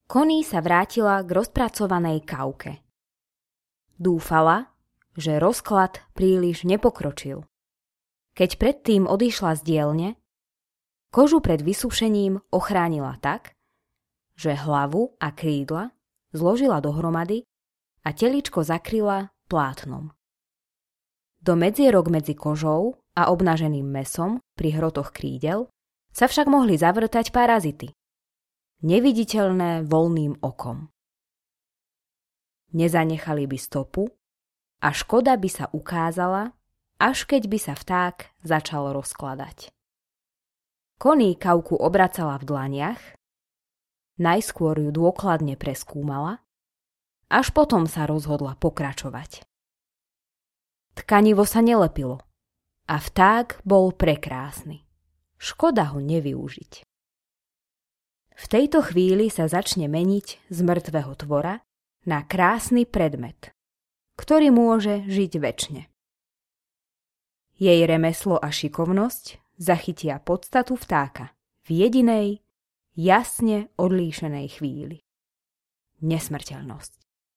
Connie sa vrátila k rozpracovanej kavke. Dúfala, že rozklad príliš nepokročil. Keď predtým odišla z dielne, kožu pred vysušením ochránila tak, že hlavu a krídla zložila dohromady a teličko zakryla plátnom. Do medzierok medzi kožou a obnaženým mäsom pri hrotoch krídel sa však mohli zavrtať parazity, neviditeľné voľným okom. Nezanechali by stopu a škoda by sa ukázala, až keď by sa vták začal rozkladať. Connie kavku obracala v dlaniach, najskôr ju dôkladne preskúmala, až potom sa rozhodla pokračovať. Tkanivo sa nelepilo a vták bol prekrásny. Škoda ho nevyužiť. V tejto chvíli sa začne meniť z mŕtvého tvora na krásny predmet, ktorý môže žiť večne. Jej remeslo a šikovnosť zachytia podstatu vtáka v jedinej, jasne odlíšenej chvíli. Nesmrteľnosť.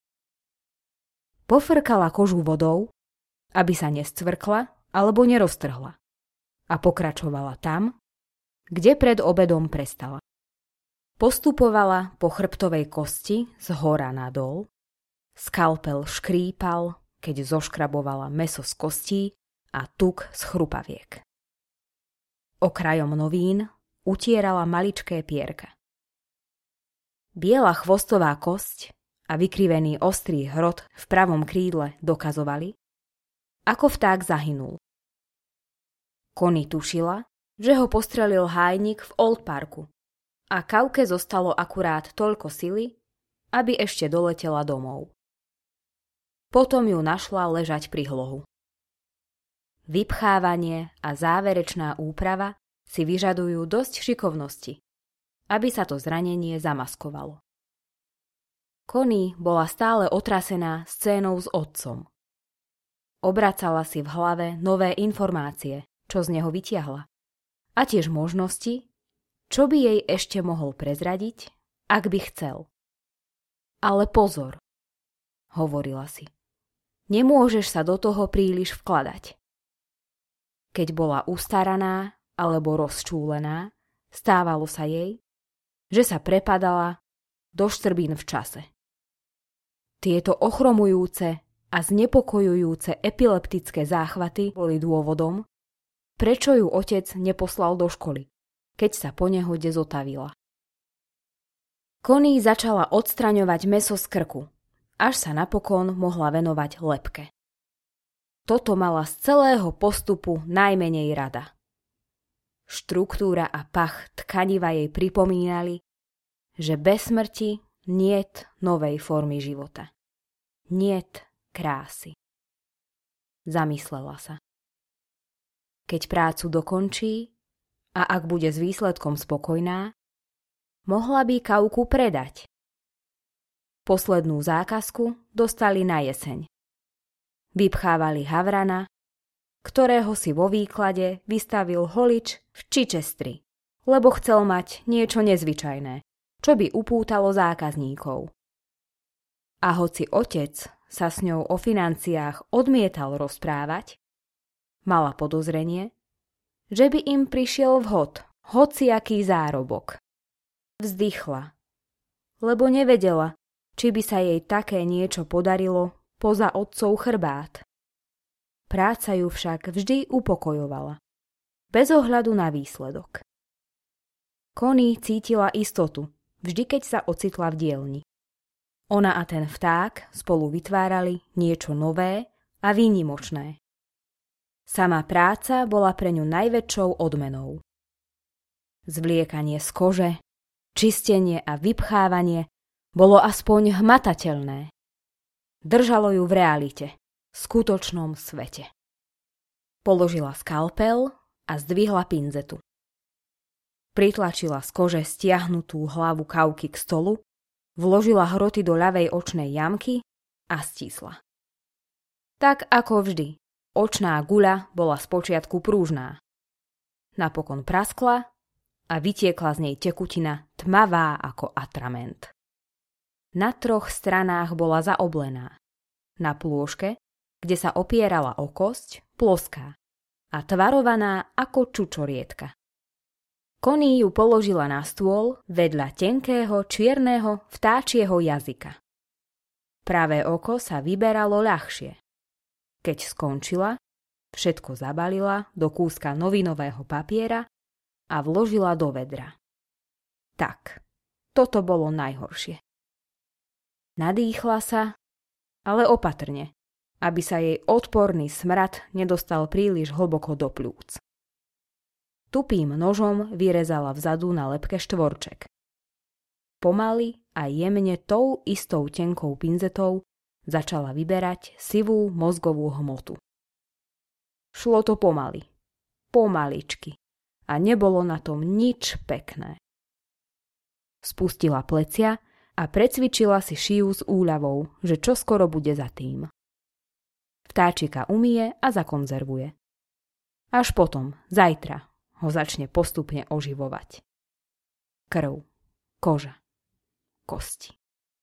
Pofrkala kožu vodou, aby sa nescvrkla alebo neroztrhla, a pokračovala tam, kde pred obedom prestala. Postupovala po chrbtovej kosti z hora nadol, skalpel škrípal, keď zoškrabovala mäso z kostí a tuk z chrupaviek. Okrajom novín utierala maličké pierka. Biela chvostová kosť a vykrivený ostrý hrot v pravom krídle dokazovali, ako vták zahynul. Connie tušila, že ho postrelil hájnik v Old Parku a kavke zostalo akurát toľko sily, aby ešte doletela domov. Potom ju našla ležať pri hlohu. Vypchávanie a záverečná úprava si vyžadujú dosť šikovnosti, aby sa to zranenie zamaskovalo. Connie bola stále otrasená scénou s otcom. Obracala si v hlave nové informácie, čo z neho vytiahla, a tiež možnosti, čo by jej ešte mohol prezradiť, ak by chcel. Ale pozor, hovorila si, nemôžeš sa do toho príliš vkladať. Keď bola ustaraná alebo rozčúlená, stávalo sa jej, že sa prepadala do štrbín v čase. Tieto ochromujúce a znepokojujúce epileptické záchvaty boli dôvodom, prečo ju otec neposlal do školy, keď sa po nehode zotavila. Connie začala odstraňovať mäso z krku, až sa napokon mohla venovať lebke. Toto mala z celého postupu najmenej rada. Štruktúra a pach tkaniva jej pripomínali, že bez smrti niet novej formy života. Niet krásy. Zamyslela sa. Keď prácu dokončí a ak bude s výsledkom spokojná, mohla by kavku predať. Poslednú zákazku dostali na jeseň. Vypchávali havrana, ktorého si vo výklade vystavil holič v Chichesteri, lebo chcel mať niečo nezvyčajné, čo by upútalo zákazníkov. A hoci otec sa s ňou o financiách odmietal rozprávať, mala podozrenie, že by im prišiel vhod hociaký zárobok. Vzdychla, lebo nevedela, či by sa jej také niečo podarilo poza otcov chrbát. Práca ju však vždy upokojovala, bez ohľadu na výsledok. Connie cítila istotu, vždy keď sa ocitla v dielni. Ona a ten vták spolu vytvárali niečo nové a výnimočné. Sama práca bola pre ňu najväčšou odmenou. Zvliekanie z kože, čistenie a vypchávanie bolo aspoň hmatateľné. Držalo ju v realite, skutočnom svete. Položila skalpel a zdvihla pinzetu. Pritlačila z kože stiahnutú hlavu kavky k stolu, vložila hroty do ľavej očnej jamky a stísla. Tak ako vždy, očná guľa bola spočiatku prúžná. Napokon praskla a vytiekla z nej tekutina tmavá ako atrament. Na 3 stranách bola zaoblená. Na plôžke, kde sa opierala o kosť, ploská a tvarovaná ako čučorietka. Connie ju položila na stôl vedľa tenkého čierneho vtáčieho jazyka. Pravé oko sa vyberalo ľahšie. Keď skončila, všetko zabalila do kúska novinového papiera a vložila do vedra. Tak, toto bolo najhoršie. Nadýchla sa, ale opatrne, aby sa jej odporný smrad nedostal príliš hlboko do pľúc. Tupým nožom vyrezala vzadu na lebke štvorček. Pomaly a jemne tou istou tenkou pinzetou začala vyberať sivú mozgovú hmotu. Šlo to pomaly, pomaličky a nebolo na tom nič pekné. Spustila plecia a precvičila si šiju s úľavou, že čoskoro bude za tým. Vtáčika umyje a zakonzervuje. Až potom, zajtra, ho začne postupne oživovať. Krv, koža, kosti.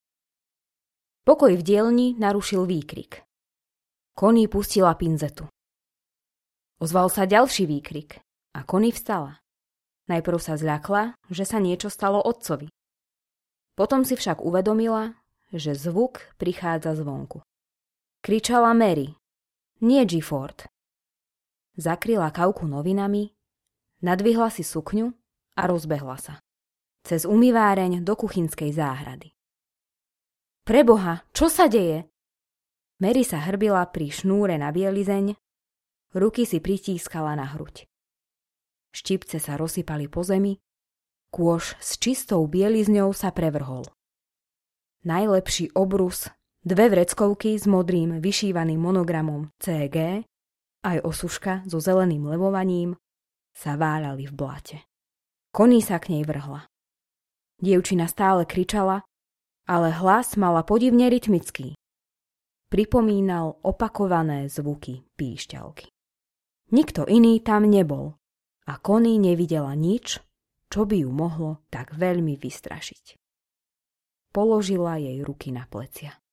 Pokoj v dielni narušil výkrik. Connie pustila pinzetu. Ozval sa ďalší výkrik a Connie vstala. Najprv sa zľakla, že sa niečo stalo otcovi. Potom si však uvedomila, že zvuk prichádza zvonku. Kričala Mary, nie Gifford. Zakryla kavku novinami, nadvihla si sukňu a rozbehla sa. Cez umýváreň do kuchynskej záhrady. Preboha, čo sa deje? Mary sa hrbila pri šnúre na bielizeň, ruky si pritískala na hruď. Štipce sa rozsypali po zemi, kôš s čistou bielizňou sa prevrhol. Najlepší obrus, 2 vreckovky s modrým vyšívaným monogramom CG, aj osuška so zeleným levovaním, sa váľali v blate. Connie sa k nej vrhla. Dievčina stále kričala, ale hlas mala podivne rytmický. Pripomínal opakované zvuky píšťalky. Nikto iný tam nebol a Connie nevidela nič, čo by ju mohlo tak veľmi vystrašiť. Položila jej ruky na plecia.